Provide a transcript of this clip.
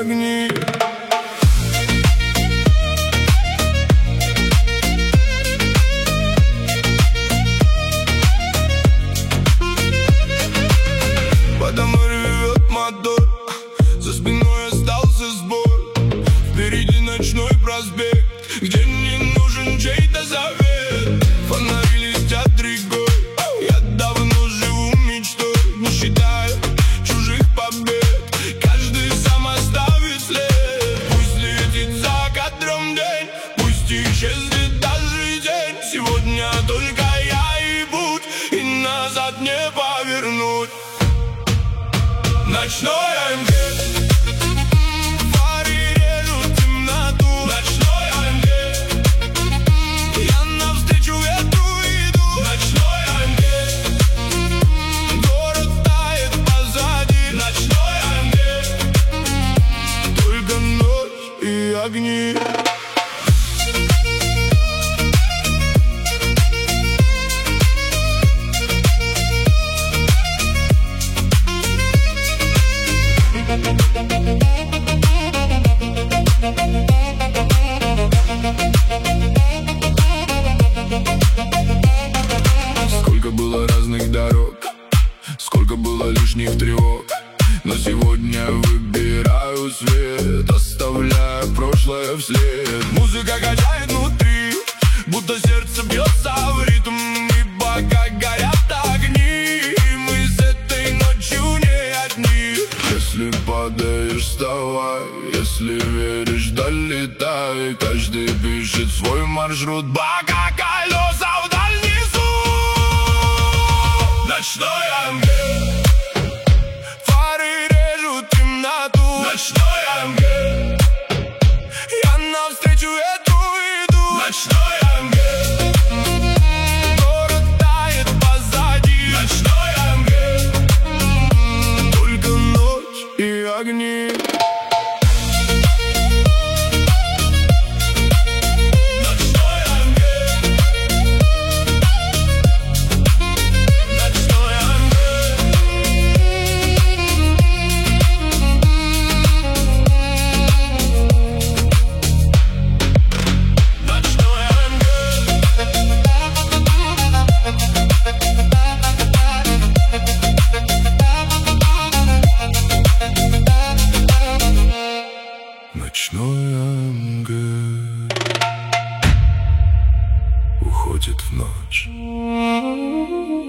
огни. По домой ревет мотор, за спиной остался сбор. Впереди ночной проспект, где не нужен чей-то совет. Фонари летят рекой, я давно живу мечтой, не считая чужих побед. Каждый сам оставит след. Пусть летит за кадром день, пусть исчезнет даже день. Сегодня только я и путь, и назад не повернуть. Ночной АМГ, фары режут темноту. Ночной АМГ, я навстречу ветру иду. Ночной АМГ, город тает позади. Ночной АМГ, только ночь и огни. Сколько было разных дорог, сколько было лишних тревог, но сегодня выбираю свет, оставляя прошлое вслед. Музыка качает внутри, будто сердце бьется в ритм, и пока горят огни, мы с этой ночью не одни. Если падаешь, вставай, если веришь, долетай. Каждый пишет свой маршрут, пока колеса вдаль несут. Ночной АМГ, фары режут темноту. Ночной АМГ, я навстречу ветру иду. Ночной АМГ, город тает позади. Ночной АМГ, только ночь и огни. Ночной АМГ уходит в ночь.